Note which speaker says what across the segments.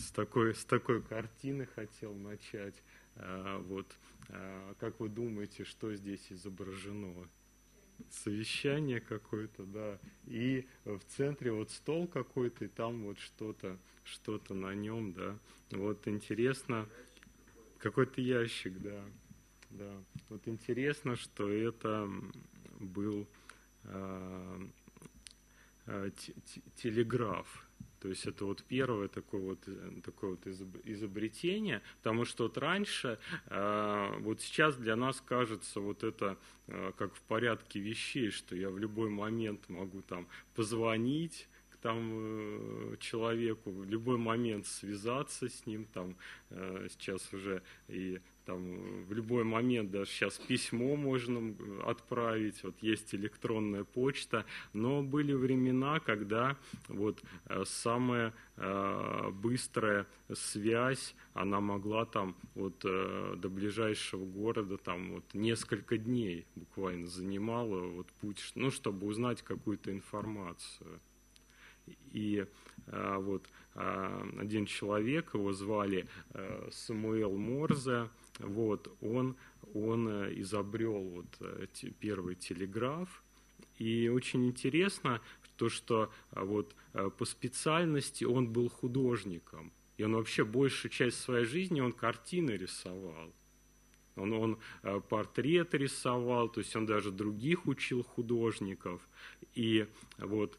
Speaker 1: с такой картины хотел начать. Как вы думаете, что здесь изображено? Совещание какое-то, да. И в центре вот стол какой-то, и там вот что-то на нем, да. Вот интересно, какой-то ящик, да. Да. Вот интересно, что это был телеграф. То есть это вот первое такое вот изобретение, потому что вот раньше, вот сейчас для нас кажется вот это как в порядке вещей, что я в любой момент могу там позвонить человеку, в любой момент связаться с ним, там сейчас уже и там в любой момент, даже сейчас письмо можно отправить, вот есть электронная почта, но были времена, когда вот самая быстрая связь, она могла там вот до ближайшего города там вот несколько дней буквально занимала вот путь, ну, чтобы узнать какую-то информацию. И вот один человек, его звали Самуэл Морзе, вот, он изобрел вот первый телеграф. И очень интересно то, что вот по специальности он был художником. И он вообще большую часть своей жизни он картины рисовал. Он портреты рисовал, то есть он даже других учил художников. И вот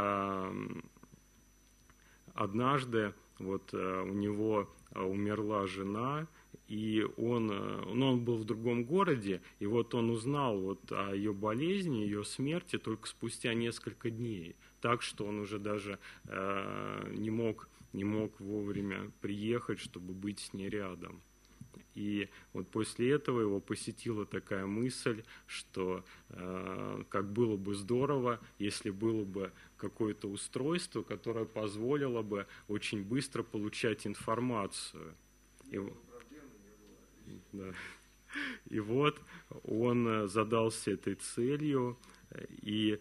Speaker 1: однажды вот у него умерла жена, и он был в другом городе, и вот он узнал вот о ее болезни, ее смерти только спустя несколько дней. Так что он уже даже не мог вовремя приехать, чтобы быть с ней рядом. И вот после этого его посетила такая мысль, что как было бы здорово, если было бы какое-то устройство, которое позволило бы очень быстро получать информацию. И вот он задался этой целью, и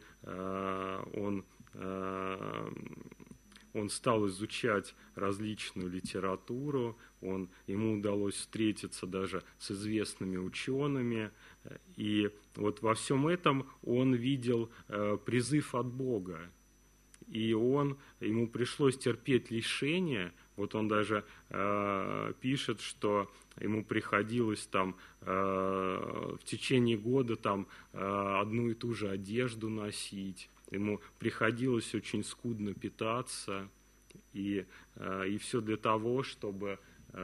Speaker 1: он стал изучать различную литературу, ему удалось встретиться даже с известными учеными, и вот во всем этом он видел призыв от Бога. И ему пришлось терпеть лишения. Вот он даже пишет, что ему приходилось там в течение года там одну и ту же одежду носить. Ему приходилось очень скудно питаться, и все для того, чтобы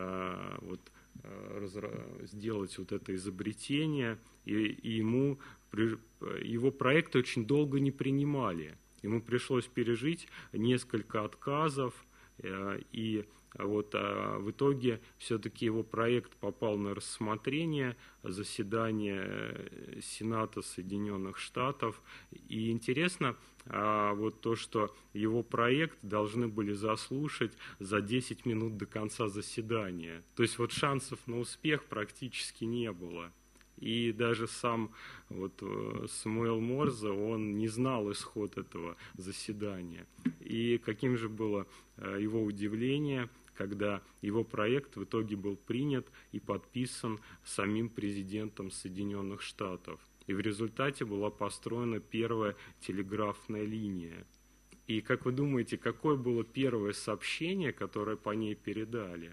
Speaker 1: сделать вот это изобретение. И его проекты очень долго не принимали. Ему пришлось пережить несколько отказов, и вот в итоге все-таки его проект попал на рассмотрение заседания Сената Соединенных Штатов. И интересно вот то, что его проект должны были заслушать за 10 минут до конца заседания. То есть вот шансов на успех практически не было. И даже сам вот Самуэл Морзе, он не знал исход этого заседания. И каким же было его удивление, когда его проект в итоге был принят и подписан самим президентом Соединенных Штатов. И в результате была построена первая телеграфная линия. И как вы думаете, какое было первое сообщение, которое по ней передали?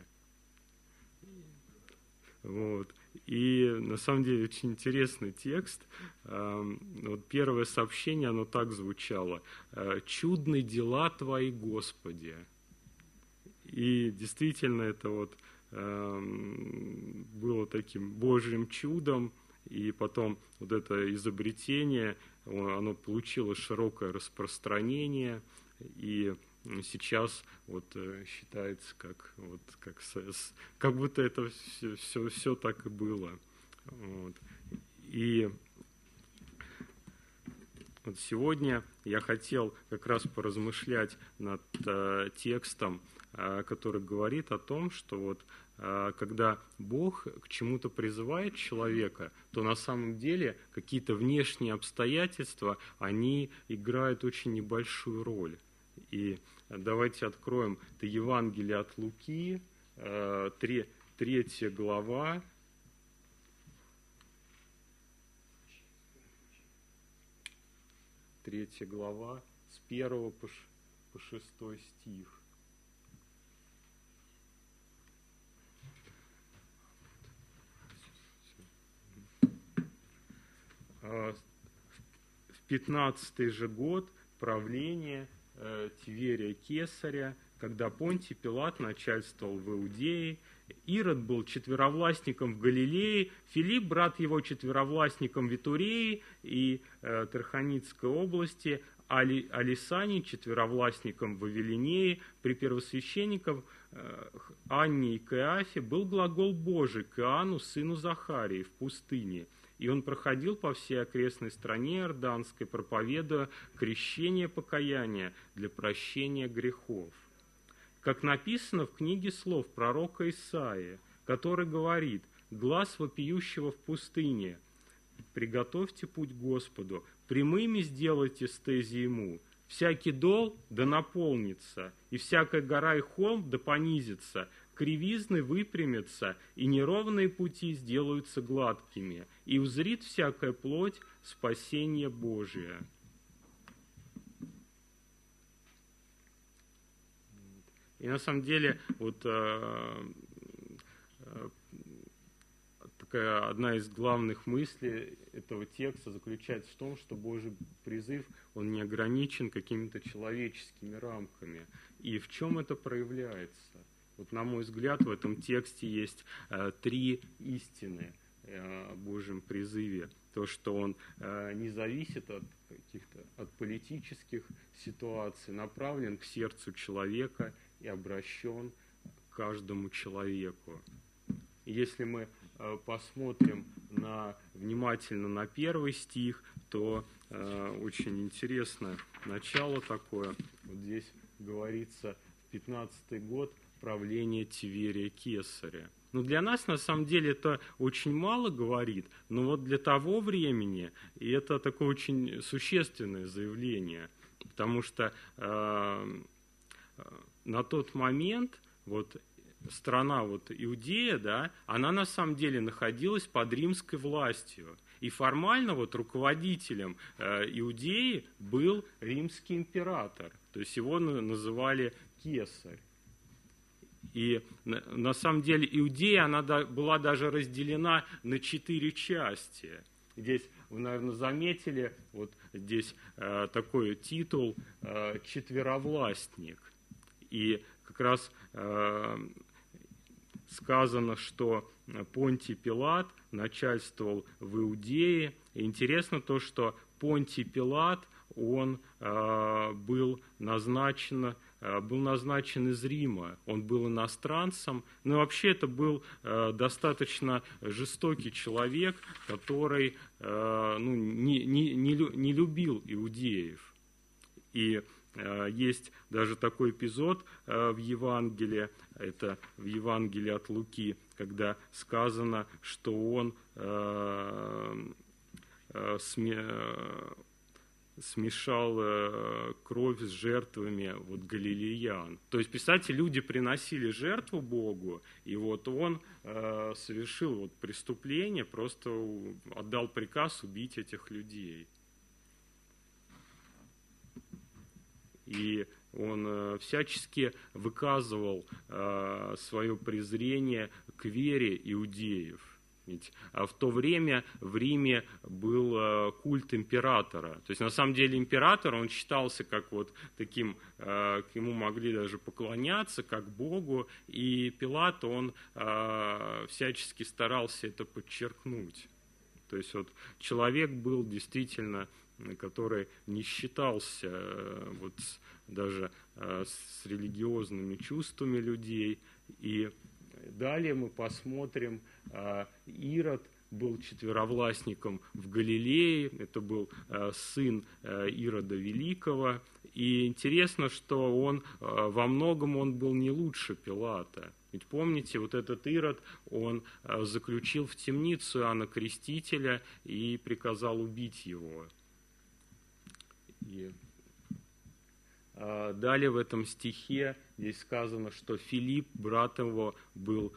Speaker 1: Вот. И на самом деле очень интересный текст. Вот первое сообщение, оно так звучало: «Чудны дела Твои, Господи». И действительно это вот было таким Божьим чудом, и потом вот это изобретение, оно получило широкое распространение, и сейчас вот считается, как будто это все так и было. Вот. И вот сегодня я хотел как раз поразмышлять над текстом, который говорит о том, что вот когда Бог к чему-то призывает человека, то на самом деле какие-то внешние обстоятельства, они играют очень небольшую роль. И Давайте откроем. Это Евангелие от Луки, 3 глава. Третья глава, с 1 по 6 стих. В 15-й же год правления Тиверия Кесаря, когда Понтий Пилат начальствовал в Иудее, Ирод был четверовластником в Галилее, Филипп, брат его, четверовластником в Итурее и Тарханитской области, Алисаний четверовластником в Вавилинее, при первосвященниках Анне и Каиафе был глагол Божий к Иоанну, сыну Захарии, в пустыне. И он проходил по всей окрестной стране Иорданской, проповедуя крещение покаяния для прощения грехов. Как написано в книге слов пророка Исаии, который говорит: «Глас вопиющего в пустыне, приготовьте путь Господу, прямыми сделайте стези ему, всякий дол да наполнится, и всякая гора и холм да понизится, кривизны выпрямятся, и неровные пути сделаются гладкими, и узрит всякая плоть спасение Божие». И на самом деле вот такая одна из главных мыслей этого текста заключается в том, что Божий призыв, он не ограничен какими-то человеческими рамками. И в чем это проявляется? Вот, на мой взгляд, в этом тексте есть 3 истины о Божьем призыве. То, что он не зависит от каких-то от политических ситуаций, направлен к сердцу человека и обращен к каждому человеку. И если мы посмотрим внимательно на 1 стих, то очень интересное начало такое. Вот здесь говорится, в 15-й год правления Тиверия Кесаря. Но для нас, на самом деле, это очень мало говорит, но вот для того времени, и это такое очень существенное заявление, потому что на тот момент вот страна вот Иудея, да, она на самом деле находилась под римской властью. И формально вот руководителем Иудеи был римский император, то есть его называли Кесарь. И на самом деле Иудея, она была даже разделена на 4 части. Здесь вы, наверное, заметили, вот здесь такой титул «четверовластник». И как раз сказано, что Понтий Пилат начальствовал в Иудее. И интересно то, что Понтий Пилат, он был назначен из Рима, он был иностранцем, но вообще это был достаточно жестокий человек, который не любил иудеев. И есть даже такой эпизод в Евангелии, это в Евангелии от Луки, когда сказано, что он смешал кровь с жертвами вот галилеян. То есть, представьте, люди приносили жертву Богу, и вот он совершил вот преступление, просто отдал приказ убить этих людей. И он всячески выказывал свое презрение к вере иудеев. Ведь в то время в Риме был культ императора. То есть, на самом деле, император, он считался как вот таким, к ему могли даже поклоняться, как Богу, и Пилат, он всячески старался это подчеркнуть. То есть, вот человек был действительно, который не считался вот даже с религиозными чувствами людей. И далее мы посмотрим, Ирод был четверовластником в Галилее, это был сын Ирода Великого. И интересно, что он во многом он был не лучше Пилата. Ведь помните, вот этот Ирод, он заключил в темницу Иоанна Крестителя и приказал убить его. И далее в этом стихе здесь сказано, что Филипп, брат его, был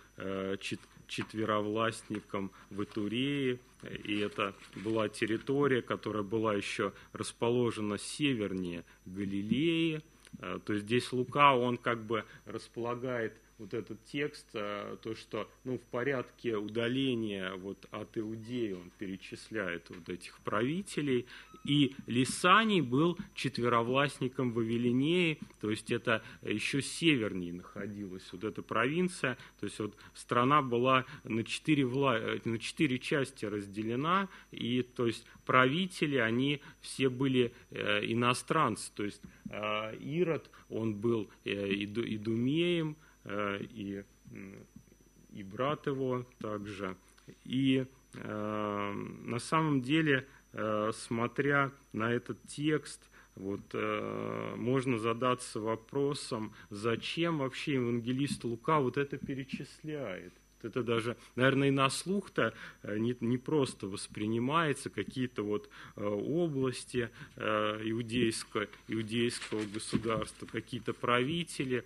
Speaker 1: четверовластником в Итурее, и это была территория, которая была еще расположена севернее Галилеи. То есть здесь Лука, он как бы располагает вот этот текст, то, что в порядке удаления вот от Иудеи он перечисляет вот этих правителей. И Лисаний был четверовластником Вавилинеи, то есть это еще севернее находилась вот эта провинция. То есть вот страна была на 4 части разделена, и то есть правители, они все были иностранцы. То есть Ирод, он был идумеем, и брат его также. И на самом деле, смотря на этот текст, вот, можно задаться вопросом, зачем вообще евангелист Лука вот это перечисляет. Это даже, наверное, и на слух-то не просто воспринимается, какие-то вот области иудейского государства, какие-то правители.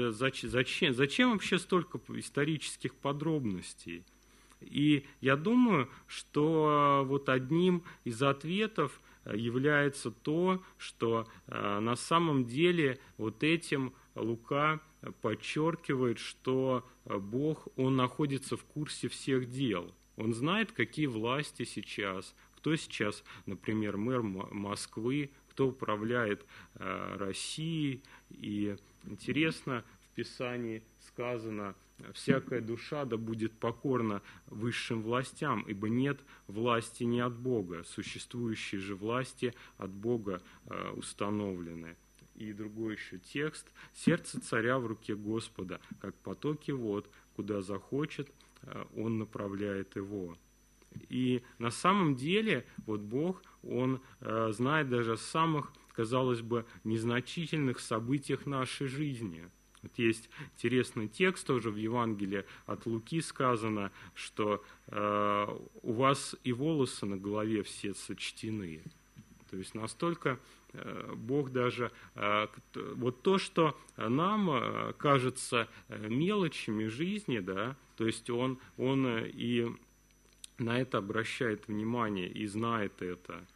Speaker 1: Зачем вообще столько исторических подробностей? И я думаю, что вот одним из ответов является то, что на самом деле вот этим Лука подчеркивает, что Бог, Он находится в курсе всех дел. Он знает, какие власти сейчас, кто сейчас, например, мэр Москвы, кто управляет Россией. И интересно, в Писании сказано: «Всякая душа да будет покорна высшим властям, ибо нет власти не от Бога, существующие же власти от Бога установлены». И другой еще текст: «Сердце царя в руке Господа, как потоки вод, куда захочет, он направляет его». И на самом деле вот Бог, Он знает даже о самых, казалось бы, незначительных событиях нашей жизни. Вот есть интересный текст тоже в Евангелии от Луки, сказано, что у вас и волосы на голове все сочтены. То есть настолько Бог даже, вот то, что нам кажется мелочами жизни, да, то есть Он и на это обращает внимание и знает это.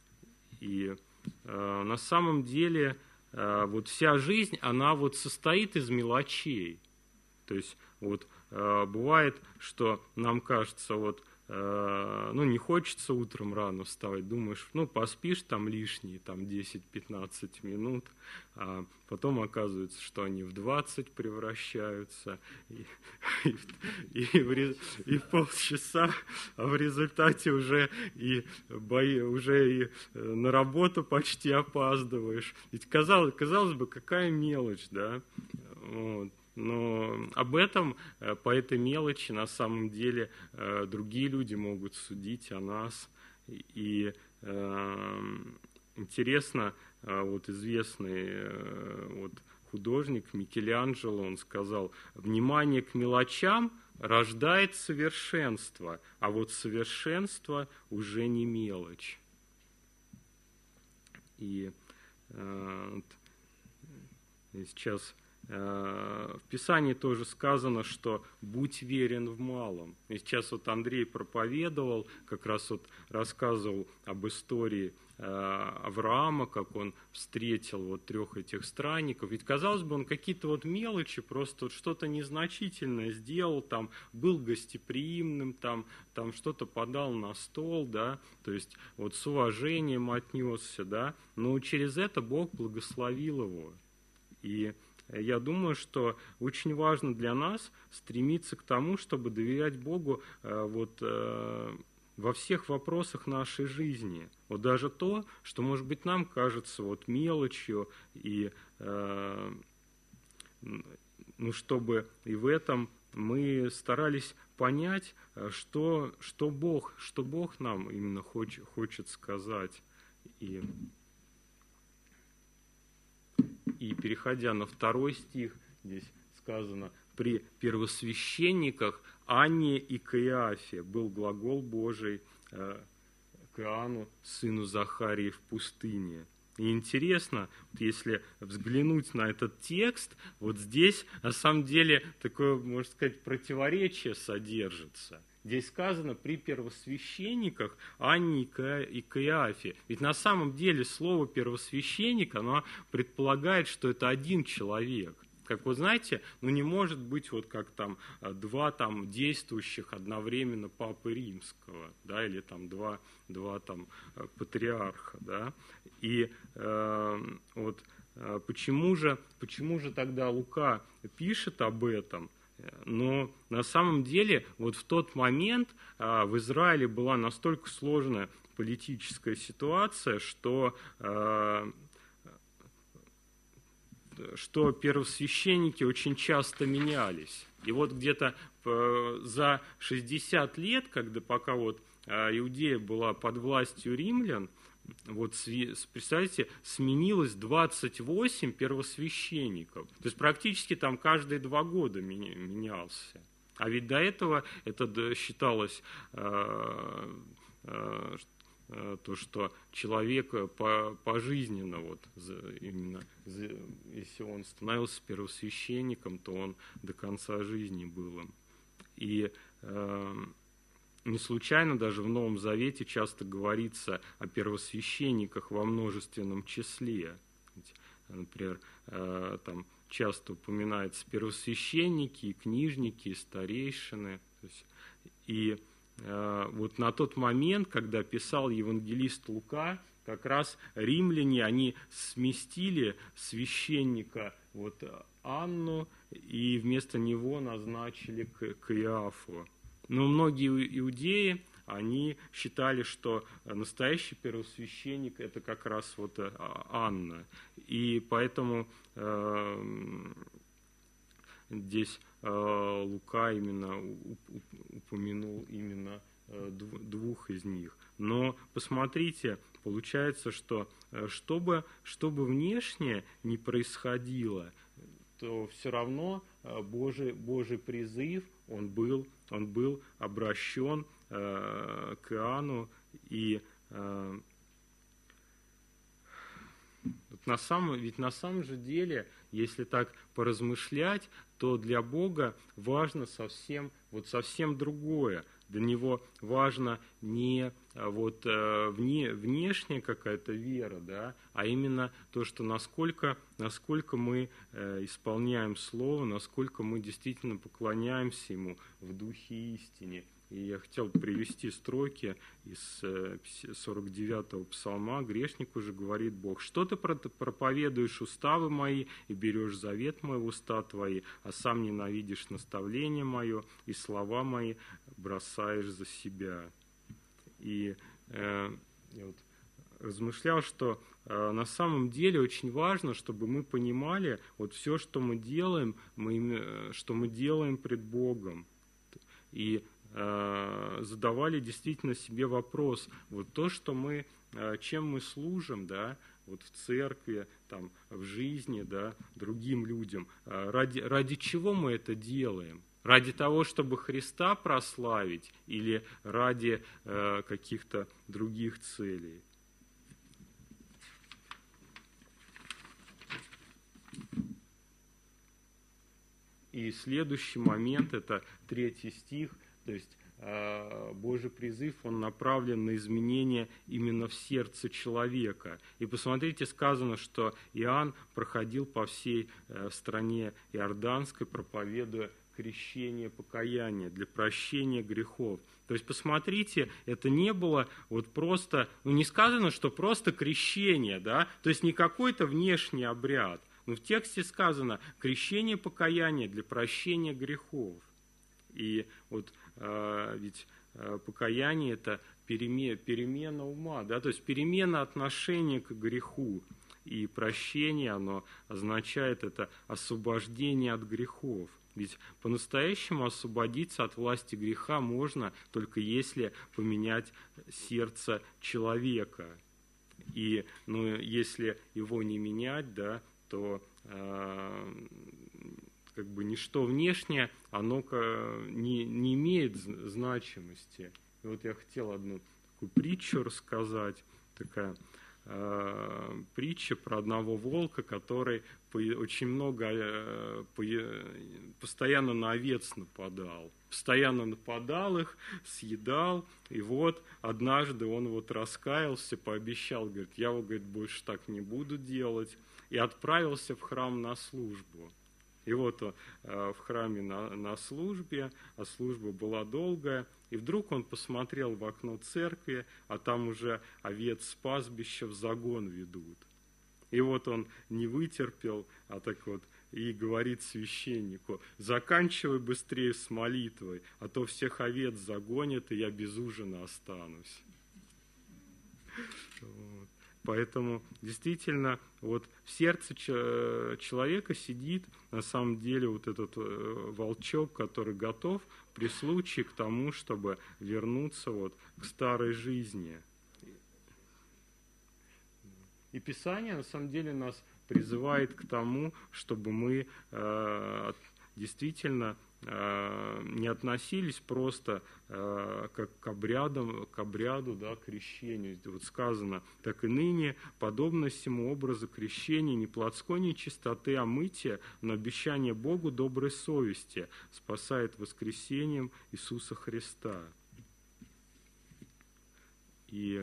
Speaker 1: И на самом деле вот вся жизнь, она вот состоит из мелочей. То есть вот бывает, что нам кажется, вот не хочется утром рано вставать, думаешь, поспишь там лишние 10-15 минут, а потом оказывается, что они в 20 превращаются, и в полчаса, а в результате уже и на работу почти опаздываешь. Ведь казалось бы, какая мелочь, да? Вот. Но об этом, по этой мелочи, на самом деле другие люди могут судить о нас. И интересно, вот известный художник Микеланджело, он сказал: «Внимание к мелочам рождает совершенство, а вот совершенство уже не мелочь». И сейчас в Писании тоже сказано, что «будь верен в малом». И сейчас вот Андрей проповедовал, как раз вот рассказывал об истории Авраама, как он встретил вот 3 этих странников. Ведь, казалось бы, он какие-то вот мелочи, просто вот что-то незначительное сделал, там, был гостеприимным, там что-то подал на стол, да, то есть вот с уважением отнесся, да, но через это Бог благословил его. И я думаю, что очень важно для нас стремиться к тому, чтобы доверять Богу во всех вопросах нашей жизни. Вот даже то, что, может быть, нам кажется вот мелочью, и чтобы и в этом мы старались понять, что Бог нам именно хочет сказать. И переходя на 2 стих, здесь сказано: «При первосвященниках Анне и Каиафе был глагол Божий к Иоанну, сыну Захарии, в пустыне». И интересно, если взглянуть на этот текст, вот здесь на самом деле такое, можно сказать, противоречие содержится. Здесь сказано при первосвященниках Анне и Каиафе. Ведь на самом деле слово первосвященник, оно предполагает, что это один человек. Как вы знаете, не может быть вот как там два там действующих одновременно папы римского, да, или там два там патриарха, да. И вот почему же тогда Лука пишет об этом? Но на самом деле вот в тот момент в Израиле была настолько сложная политическая ситуация, что первосвященники очень часто менялись. И вот где-то за 60 лет, пока вот Иудея была под властью римлян, вот, представьте, сменилось 28 первосвященников. То есть практически там каждые 2 года менялся. А ведь до этого это считалось то, что человек пожизненно, вот, именно, если он становился первосвященником, то он до конца жизни был им. И не случайно даже в Новом Завете часто говорится о первосвященниках во множественном числе. Например, там часто упоминаются первосвященники, и книжники, и старейшины. И вот на тот момент, когда писал евангелист Лука, как раз римляне, они сместили священника вот Анну и вместо него назначили Каиафу. Но многие иудеи, они считали, что настоящий первосвященник – это как раз вот Анна. И поэтому здесь Лука именно упомянул именно 2 из них. Но посмотрите, получается, что чтобы внешне не происходило, то все равно Божий призыв, он был обращен к Иоанну. И ведь на самом же деле, если так поразмышлять, то для Бога важно совсем другое. Для Него важно не вот внешняя какая-то вера, да, а именно то, что насколько мы исполняем Слово, насколько мы действительно поклоняемся Ему в духе и истине. И я хотел привести строки из 49-го псалма. «Грешнику же говорит Бог: что ты проповедуешь уставы мои и берешь завет мой в уста твои, а сам ненавидишь наставление мое и слова мои бросаешь за себя». И я вот размышлял, что на самом деле очень важно, чтобы мы понимали вот все, что мы делаем, что мы делаем пред Богом. И задавали действительно себе вопрос, вот то, что чем мы служим, да, вот в церкви, там, в жизни, да, другим людям, ради чего мы это делаем? Ради того, чтобы Христа прославить, или ради каких-то других целей? И следующий момент, это 3 стих, то есть Божий призыв, он направлен на изменение именно в сердце человека. И посмотрите, сказано, что Иоанн проходил по всей стране Иорданской, проповедуя крещение, покаяние для прощения грехов. То есть, посмотрите, это не было вот просто, не сказано, что просто крещение, да, то есть не какой-то внешний обряд. Но в тексте сказано крещение, покаяние для прощения грехов. И вот ведь покаяние – это перемена ума, да, то есть перемена отношения к греху. И прощение, оно означает это освобождение от грехов. Ведь по-настоящему освободиться от власти греха можно только если поменять сердце человека. И если его не менять, да, то как бы ничто внешнее, оно не имеет значимости. И вот я хотел одну такую притчу рассказать, такая притча про одного волка, который очень много, постоянно на овец нападал. Постоянно нападал их, съедал, и вот однажды он вот раскаялся, пообещал, говорит, я, говорит, больше так не буду делать, и отправился в храм на службу. И вот в храме на службе, а служба была долгая, и вдруг он посмотрел в окно церкви, а там уже овец с пастбища в загон ведут. И вот он не вытерпел, а так вот и говорит священнику, заканчивай быстрее с молитвой, а то всех овец загонят, и я без ужина останусь. Вот. Поэтому действительно вот в сердце человека сидит на самом деле вот этот волчок, который готов при случае к тому, чтобы вернуться вот к старой жизни. И Писание на самом деле нас призывает к тому, чтобы мы действительно не относились просто как к обряду, да, крещению. Вот сказано, так и ныне, подобно всему образу крещения, не плотской нечистоты, а мытия, но обещание Богу доброй совести спасает воскресением Иисуса Христа. И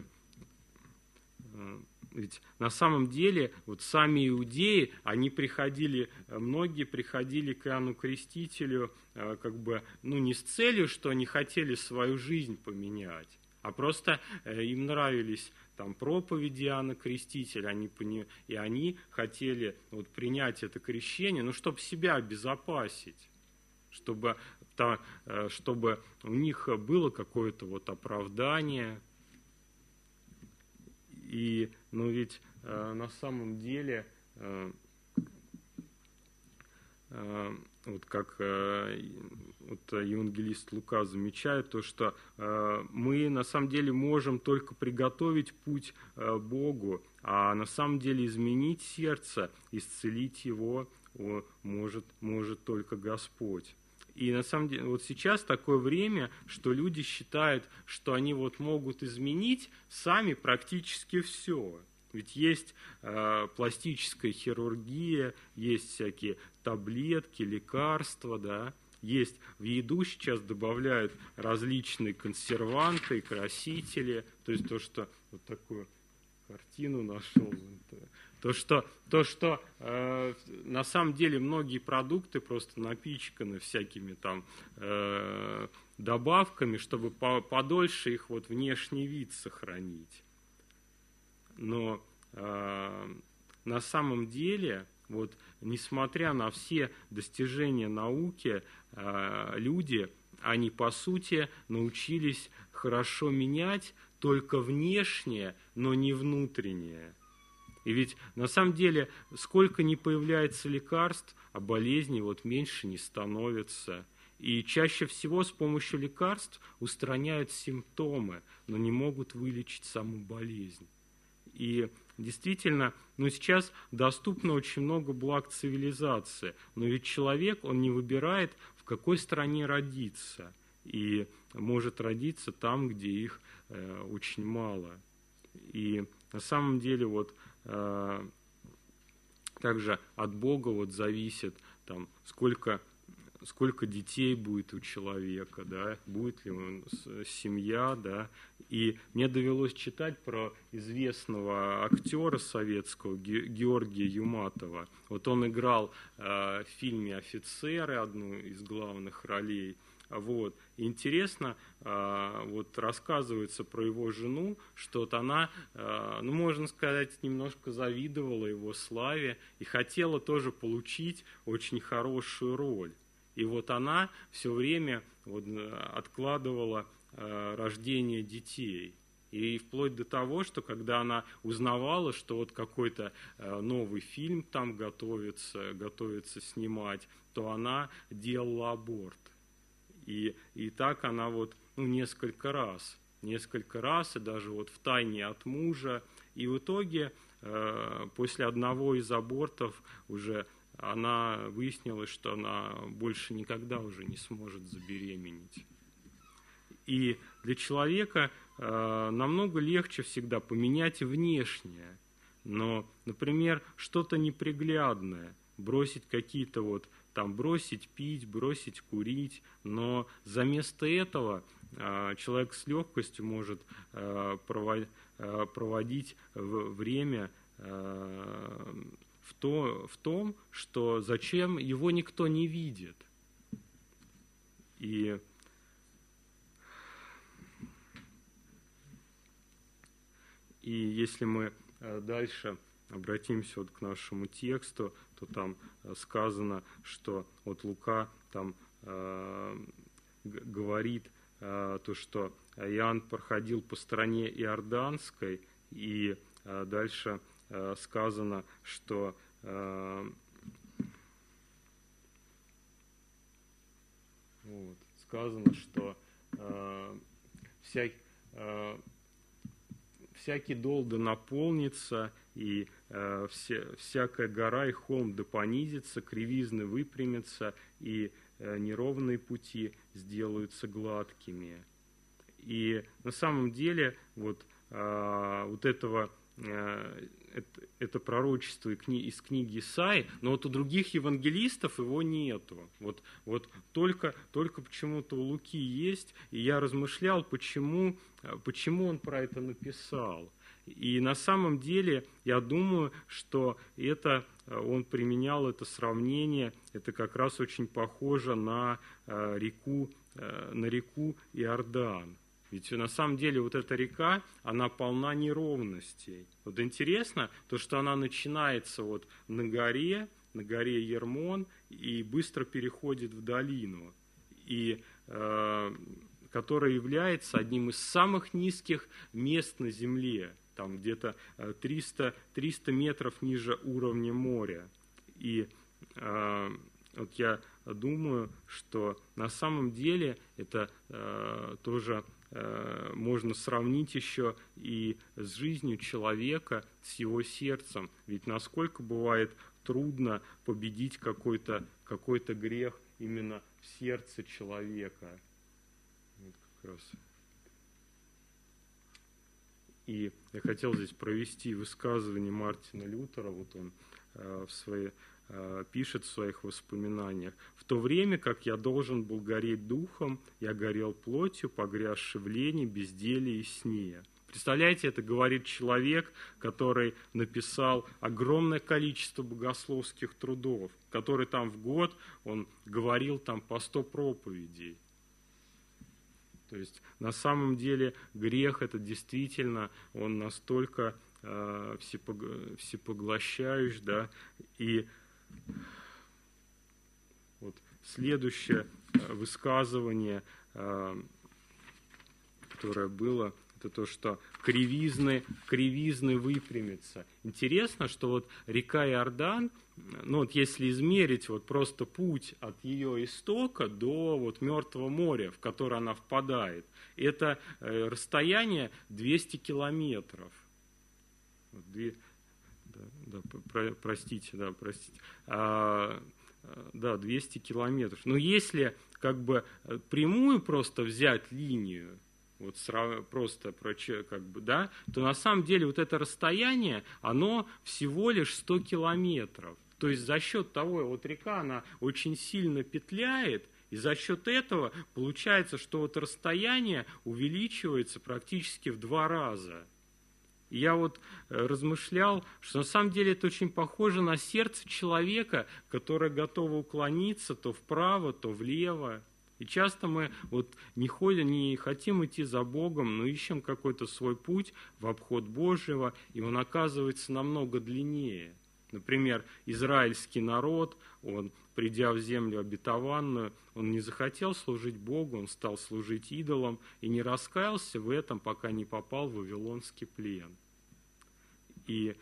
Speaker 1: ведь на самом деле вот сами иудеи, многие приходили к Иоанну Крестителю как бы, не с целью, что они хотели свою жизнь поменять, а просто им нравились там проповеди Иоанна Крестителя, и они хотели вот принять это крещение, чтобы себя обезопасить, чтобы у них было какое-то вот оправдание. И, ведь на самом деле, вот как евангелист Лука замечает, то, что мы на самом деле можем только приготовить путь Богу, а на самом деле изменить сердце, исцелить его может только Господь. И на самом деле вот сейчас такое время, что люди считают, что они вот могут изменить сами практически все. Ведь есть пластическая хирургия, есть всякие таблетки, лекарства, да. Есть в еду сейчас добавляют различные консерванты, красители. То есть то, что вот такую картину нашел. То, что на самом деле многие продукты просто напичканы всякими там добавками, чтобы подольше их вот внешний вид сохранить. Но на самом деле, вот, несмотря на все достижения науки, люди, они по сути научились хорошо менять только внешнее, но не внутреннее. И ведь на самом деле, сколько ни появляется лекарств, а болезней вот меньше не становится. И чаще всего с помощью лекарств устраняют симптомы, но не могут вылечить саму болезнь. И действительно, сейчас доступно очень много благ цивилизации, но ведь человек, он не выбирает, в какой стране родиться, и может родиться там, где их очень мало. И на самом деле вот также от Бога вот зависит, там, сколько детей будет у человека, да, будет ли семья, да. И мне довелось читать про известного актера советского Георгия Юматова. Вот он играл в фильме «Офицеры», одну из главных ролей. Вот. И интересно, вот рассказывается про его жену, что вот она, можно сказать, немножко завидовала его славе и хотела тоже получить очень хорошую роль. И вот она все время вот откладывала рождение детей. И вплоть до того, что когда она узнавала, что вот какой-то новый фильм там готовится снимать, то она делала аборт. И так она вот несколько раз, и даже вот втайне от мужа. И в итоге после одного из абортов уже она выяснилось, что она больше никогда уже не сможет забеременеть. И для человека намного легче всегда поменять внешнее. Но, например, что-то неприглядное, бросить какие-то вот, там, бросить пить, бросить курить, но заместо этого человек с легкостью может проводить время в том, что зачем его никто не видит. И если мы дальше обратимся вот к нашему тексту, то там сказано, что вот Лука там говорит то, что Иоанн проходил по стране Иорданской, и дальше сказано, что всякий дол да наполнится, и всякая гора и холм да понизится, кривизны выпрямятся, и неровные пути сделаются гладкими. И на самом деле это пророчество из книги Исаии, но вот у других евангелистов его нету. Вот только почему-то у Луки есть, и я размышлял, почему он про это написал. И на самом деле я думаю, что он применял это сравнение, это как раз очень похоже на реку Иордан. Ведь на самом деле вот эта река, она полна неровностей. Вот интересно, то, что она начинается вот на горе Ермон, и быстро переходит в долину, и которая является одним из самых низких мест на земле, там где-то 300 метров ниже уровня моря. И вот я думаю, что на самом деле это тоже можно сравнить еще и с жизнью человека, с его сердцем. Ведь насколько бывает трудно победить какой-то грех именно в сердце человека. Вот как раз. И я хотел здесь провести высказывание Мартина Лютера, вот он пишет в своих воспоминаниях: «В то время, как я должен был гореть духом, я горел плотью, погрязший в лени, безделии и сне». Представляете, это говорит человек, который написал огромное количество богословских трудов, который там в год, он говорил там по 100 проповедей. То есть на самом деле грех это действительно, он настолько всепоглощающий, да, и вот следующее высказывание, которое было, это то, что кривизны выпрямятся. Интересно, что вот река Иордан, ну вот если измерить вот просто путь от ее истока до вот Мертвого моря, в которое она впадает, это расстояние 200 километров. Простите. 200 километров. Но если как бы прямую просто взять линию, вот просто то на самом деле вот это расстояние, оно всего лишь 100 километров. То есть за счет того, вот река, она очень сильно петляет, и за счет этого получается, что вот расстояние увеличивается практически в 2 раза. И я вот размышлял, что на самом деле это очень похоже на сердце человека, которое готово уклониться то вправо, то влево. И часто мы вот не хотим идти за Богом, но ищем какой-то свой путь в обход Божьего, и он оказывается намного длиннее. Например, израильский народ, он, придя в землю обетованную, он не захотел служить Богу, он стал служить идолам и не раскаялся в этом, пока не попал в вавилонский плен. И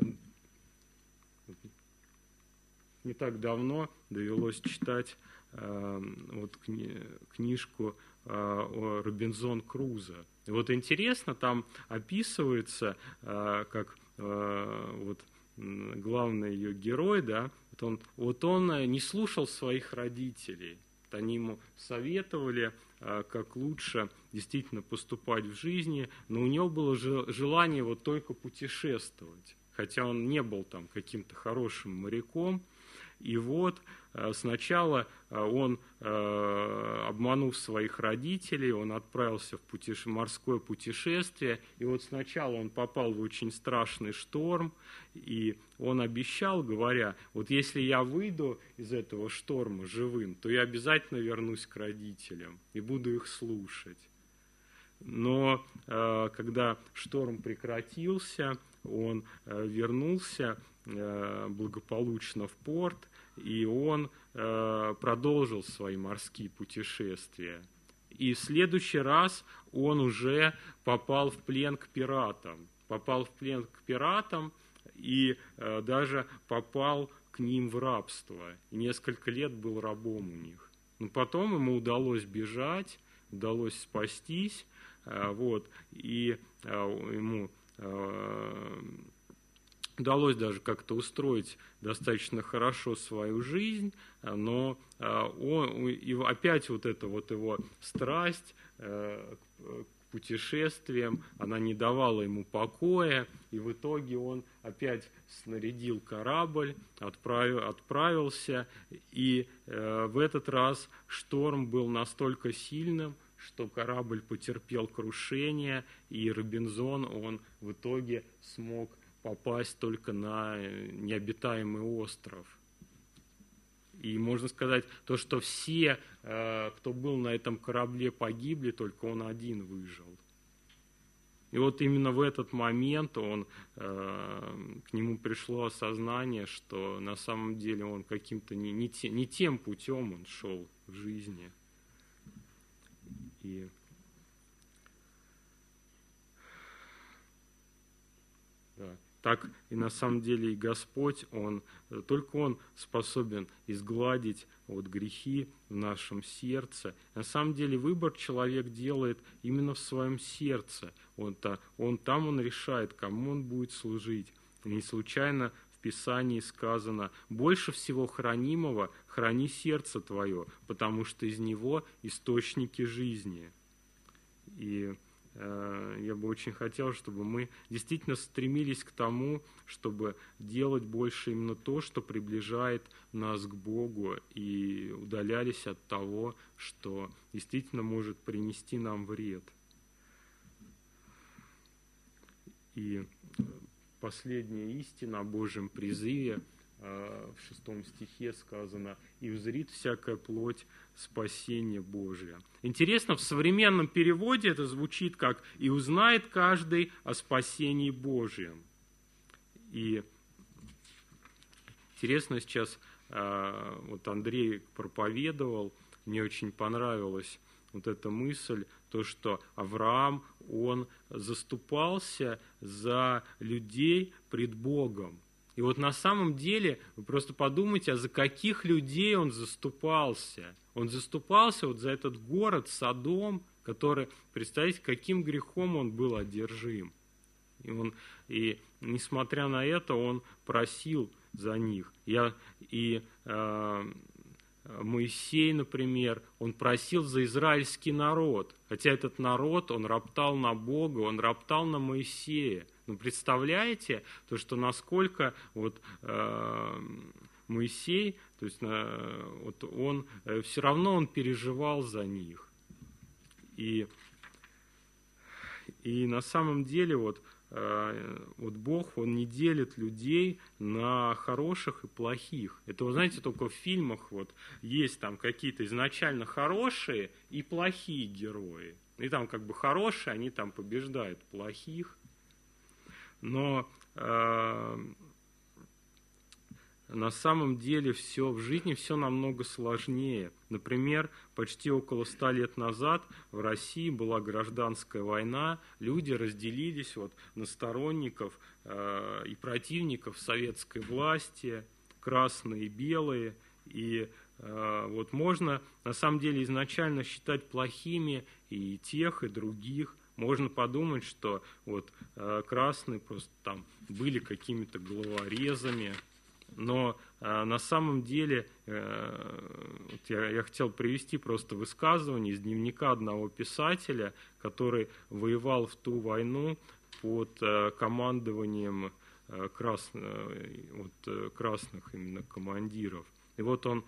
Speaker 1: не так давно довелось читать вот книжку Робинзон Крузо. И вот интересно, там описывается, как вот главный ее герой, да, он не слушал своих родителей. Они ему советовали, как лучше действительно поступать в жизни, но у него было желание вот только путешествовать, хотя он не был там каким-то хорошим моряком. И вот сначала он, обманув своих родителей, он отправился в морское путешествие. И вот сначала он попал в очень страшный шторм, и он обещал, говоря, вот если я выйду из этого шторма живым, то я обязательно вернусь к родителям и буду их слушать. Но когда шторм прекратился, он вернулся благополучно в порт, и он продолжил свои морские путешествия. И в следующий раз он уже попал в плен к пиратам. И даже попал к ним в рабство. И несколько лет был рабом у них. Но потом ему удалось бежать, удалось спастись, и ему удалось даже как-то устроить достаточно хорошо свою жизнь, но опять вот эта вот его страсть к путешествиям, она не давала ему покоя, и в итоге он опять снарядил корабль, отправился, и в этот раз шторм был настолько сильным, что корабль потерпел крушение, и Робинзон, он в итоге смог попасть только на необитаемый остров. И можно сказать, то, что все, кто был на этом корабле, погибли, только он один выжил. И вот именно в этот момент к нему пришло осознание, что на самом деле он каким-то не тем путем он шел в жизни. И да. Так и на самом деле и Господь, только Он способен изгладить грехи в нашем сердце. На самом деле выбор человек делает именно в своем сердце. Он там решает, кому он будет служить. И не случайно в Писании сказано: «Больше всего хранимого храни сердце твое, потому что из него источники жизни». И я бы очень хотел, чтобы мы действительно стремились к тому, чтобы делать больше именно то, что приближает нас к Богу, и удалялись от того, что действительно может принести нам вред. И последняя истина о Божьем призыве в 6 стихе сказано: «И узрит всякая плоть спасение Божие». Интересно, в современном переводе это звучит как «и узнает каждый о спасении Божьем». И интересно, сейчас Андрей проповедовал, мне очень понравилась вот эта мысль, то, что Авраам, он заступался за людей пред Богом. И вот на самом деле, вы просто подумайте, а за каких людей он заступался? Он заступался за этот город Содом, который, представьте, каким грехом он был одержим. И несмотря на это, он просил за них. Моисей, например, он просил за израильский народ. Хотя этот народ, он роптал на Бога, он роптал на Моисея. Но представляете, что насколько Моисей, то есть он все равно он переживал за них. И на самом деле Бог, Он не делит людей на хороших и плохих. Это, вы знаете, только в фильмах есть там какие-то изначально хорошие и плохие герои. И там хорошие, они там побеждают плохих. Но на самом деле в жизни все намного сложнее. Например, почти около 100 лет назад в России была гражданская война, люди разделились на сторонников и противников советской власти, красные и белые. И можно на самом деле изначально считать плохими и тех, и других. Можно подумать, что красные просто там были какими-то головорезами. Но на самом деле, вот я хотел привести просто высказывание из дневника одного писателя, который воевал в ту войну под командованием красных именно командиров. И вот он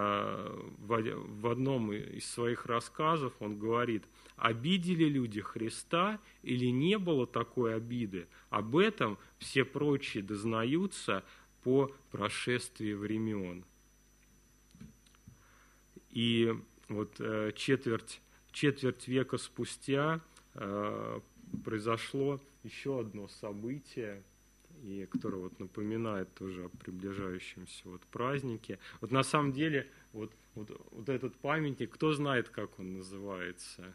Speaker 1: в одном из своих рассказов он говорит: обидели люди Христа или не было такой обиды? Об этом все прочие дознаются по прошествии времен. И вот четверть века спустя произошло еще одно событие, и которое вот напоминает тоже о приближающемся вот празднике. Вот на самом деле вот этот памятник, кто знает, как он называется?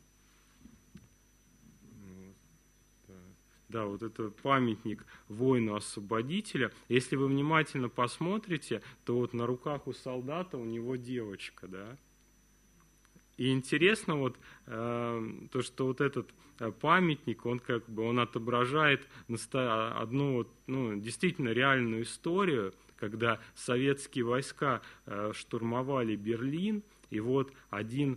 Speaker 1: Да, вот это памятник воину-освободителя. Если вы внимательно посмотрите, то вот на руках у солдата у него девочка, да. И интересно вот то, что вот этот памятник, он отображает одну действительно реальную историю, когда советские войска штурмовали Берлин, и вот один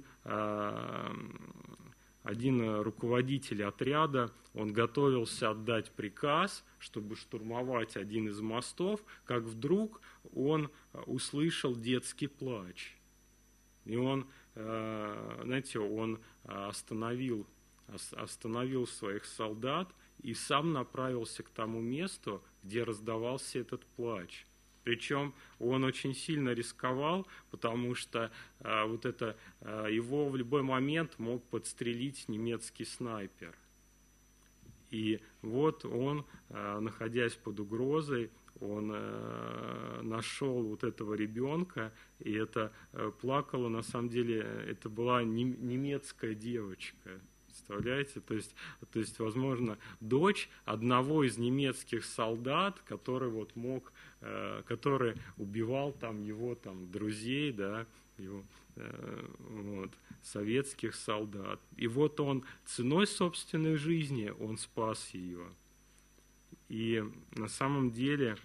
Speaker 1: руководитель отряда, он готовился отдать приказ, чтобы штурмовать один из мостов, как вдруг он услышал детский плач. И он, знаете, он остановил своих солдат и сам направился к тому месту, где раздавался этот плач. Причем он очень сильно рисковал, потому что его в любой момент мог подстрелить немецкий снайпер. И вот он, находясь под угрозой, он нашел вот этого ребенка, и это плакала, на самом деле, это была немецкая девочка. Представляете? То есть, возможно, дочь одного из немецких солдат, который который убивал там его друзей, да, его, советских солдат. И вот он ценой собственной жизни он спас ее. И на самом деле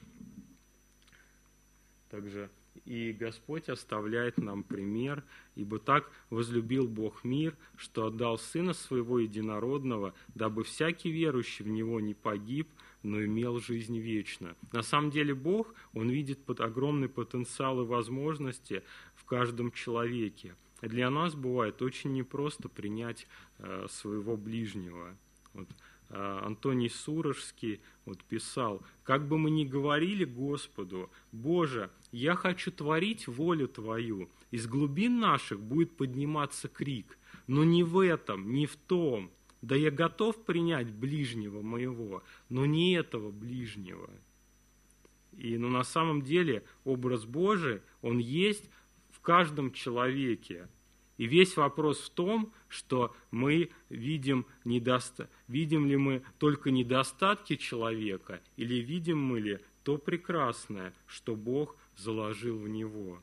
Speaker 1: также и Господь оставляет нам пример: «Ибо так возлюбил Бог мир, что отдал Сына Своего Единородного, дабы всякий верующий в Него не погиб, но имел жизнь вечную». На самом деле Бог, Он видит огромный потенциал и возможности в каждом человеке. И для нас бывает очень непросто принять своего ближнего. Вот Антоний Сурожский писал: «Как бы мы ни говорили Господу: Боже, я хочу творить волю Твою, из глубин наших будет подниматься крик, но не в этом, не в том. Да я готов принять ближнего моего, но не этого ближнего». И на самом деле образ Божий, он есть в каждом человеке. И весь вопрос в том, что мы видим ли мы только недостатки человека, или видим мы ли то прекрасное, что Бог заложил в него.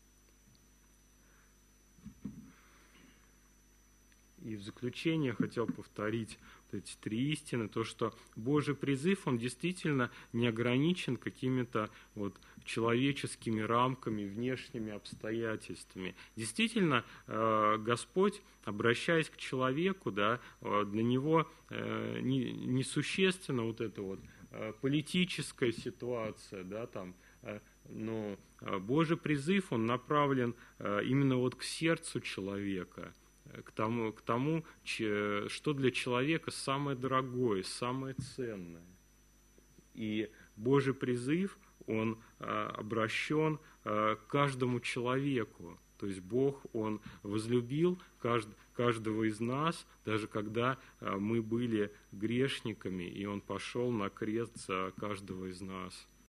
Speaker 1: И в заключение хотел повторить эти три истины: то, что Божий призыв, он действительно не ограничен какими-то человеческими рамками, внешними обстоятельствами. Действительно, Господь, обращаясь к человеку, да, для него несущественна эта политическая ситуация, да, но Божий призыв, он направлен именно к сердцу человека, к тому, что для человека самое дорогое, самое ценное. И Божий призыв, он обращен к каждому человеку. То есть Бог, Он возлюбил каждого из нас, даже когда мы были грешниками, и Он пошел на крест за каждого из нас.